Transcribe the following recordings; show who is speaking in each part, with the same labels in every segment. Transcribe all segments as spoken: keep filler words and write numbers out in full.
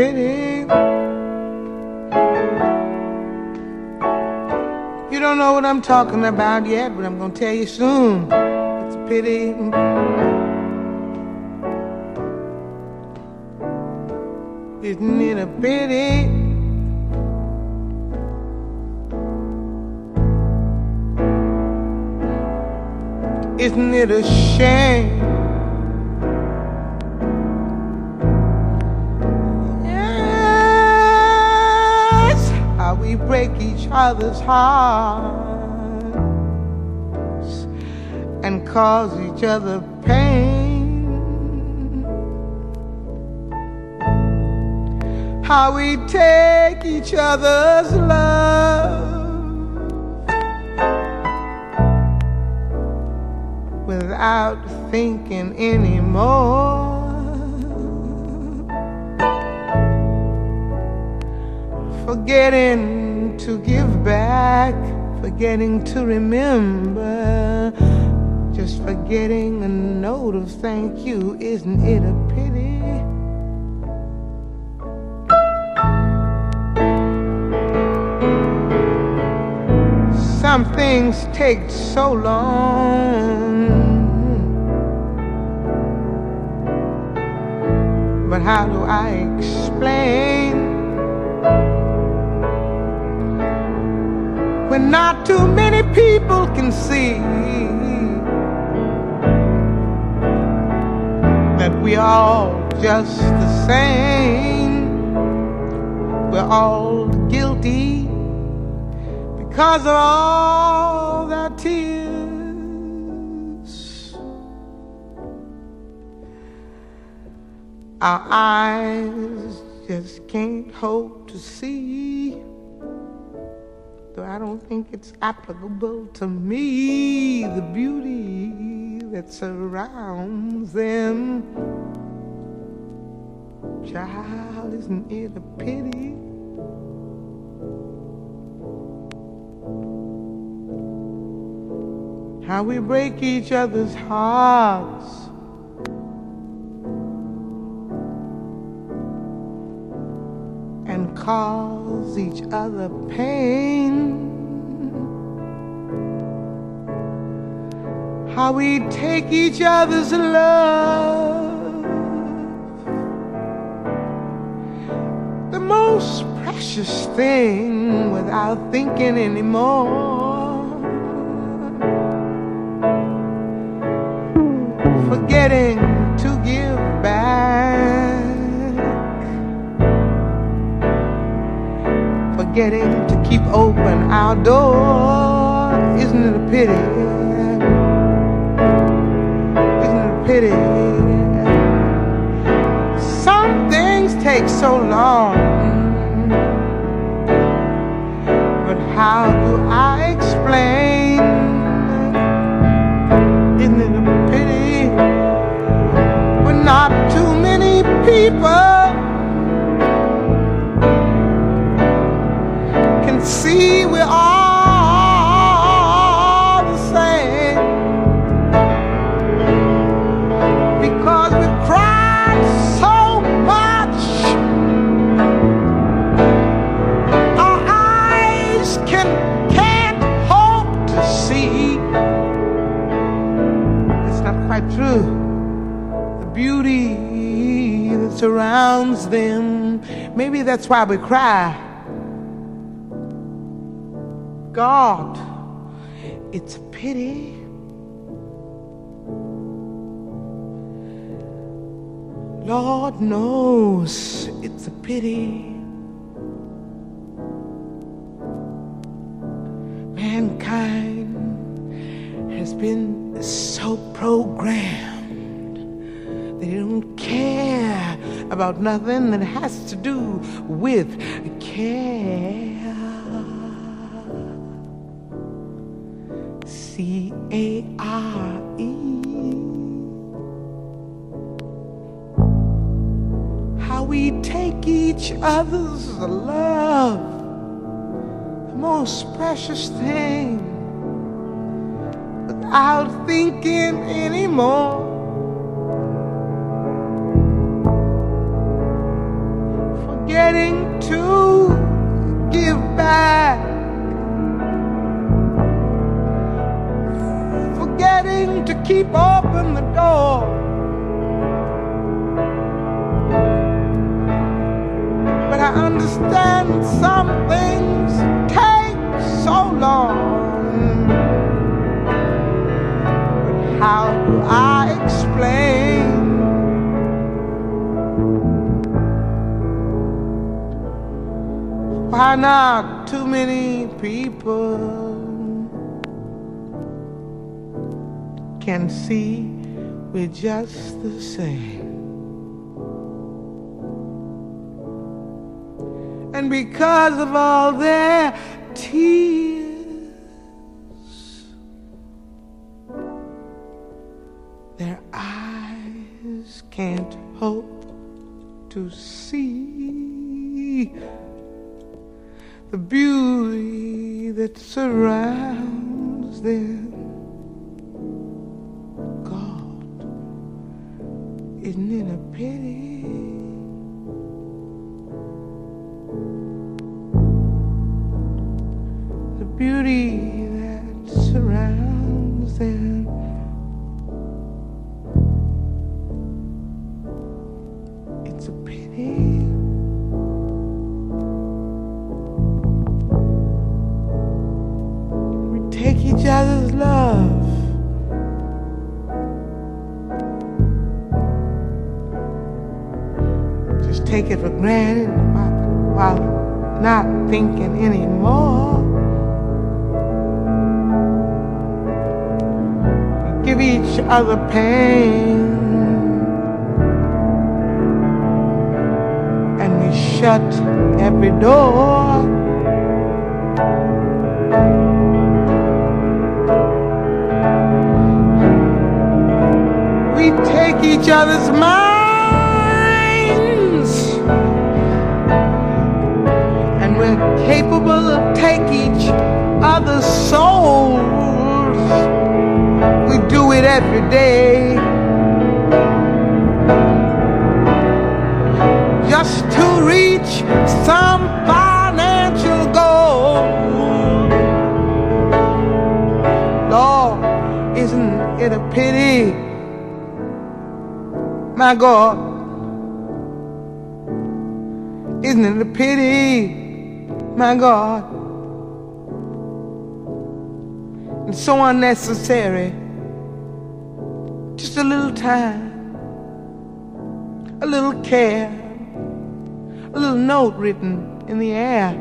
Speaker 1: pity. You don't know what I'm talking about yet, but I'm gonna tell you soon. It's a pity. Isn't it a pity? Isn't it a shame? Yes, how we break each other's hearts and cause each other pain. How we take each other's love without thinking anymore, forgetting to give back, forgetting to remember, just forgetting a note of thank you. Isn't it a pity? Some things take so long, but how do I explain when not too many people can see that we all just the same? We're all guilty because of all their tears. Our eyes just can't hope to see, though I don't think it's applicable to me, the beauty that surrounds them. Child, isn't it a pity? How we break each other's hearts and cause each other pain. How we take each other's love, the most precious thing, without thinking anymore, forgetting to give back, forgetting to keep open our door. Isn't it a pity? Isn't it a pity? Some things take so long, but how do I explain? Isn't it a pity? Not too many people can see we're all the same, because we've cried so much our eyes can, can't hope to see. It's not quite true. Beauty that surrounds them. Maybe that's why we cry. God, it's a pity. Lord knows it's a pity. Mankind has been so programmed. They don't care about nothing that has to do with care. C A R E. How we take each other's love, the most precious thing, without thinking anymore, forgetting to give back, forgetting to keep open the door. But I understand some things take so long. But how do I explain why not too many people can see we're just the same? And because of all their tears, their eyes can't hope to see the beauty that surrounds them. God, isn't it a pity? The beauty that surrounds them. It's a pity. Take each other's love, just take it for granted while not thinking anymore. We give each other pain, and we shut every door. We take each other's minds, and we're capable of taking each other's souls. We do it every day, just to reach some financial goal. Lord, isn't it a pity? My God, isn't it a pity, my God? And so unnecessary. Just a little time, a little care, a little note written in the air,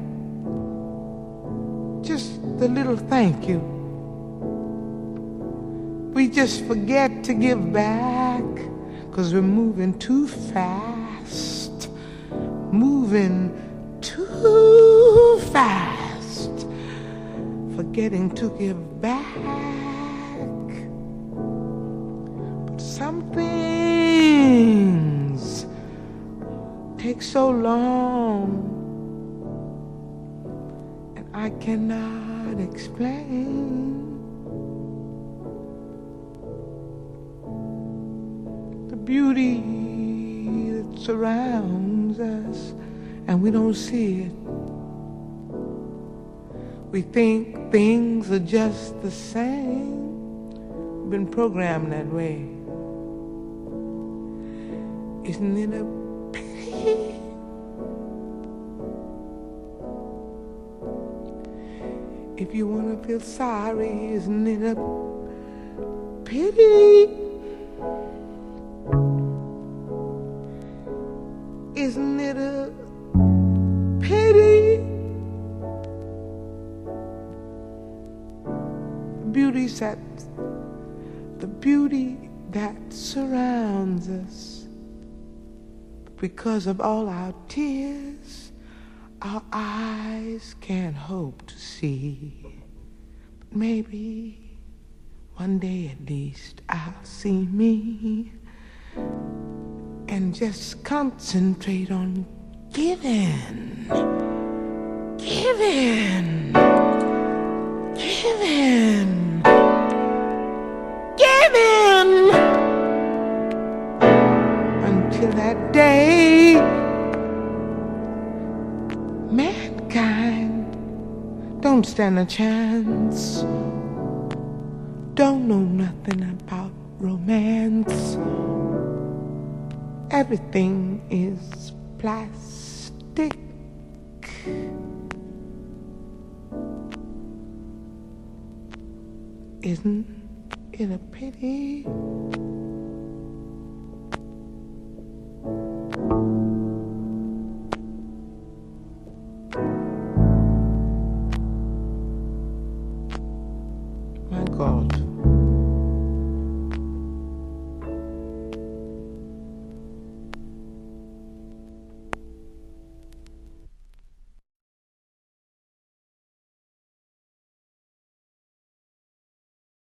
Speaker 1: just a little thank you. We just forget to give back, 'cause we're moving too fast, moving too fast, forgetting to give back. But some things take so long, and I cannot explain. Beauty that surrounds us, and we don't see it. We think things are just the same. We've been programmed that way. Isn't it a pity? If you want to feel sorry, isn't it a pity? Isn't it a pity? The beauty that, the beauty that surrounds us. Because of all our tears, our eyes can't hope to see. But maybe one day at least I'll see me and just concentrate on giving, giving, giving, giving, until that day don't stand a chance. Don't know nothing about romance. Everything is plastic. Isn't it a pity? My God.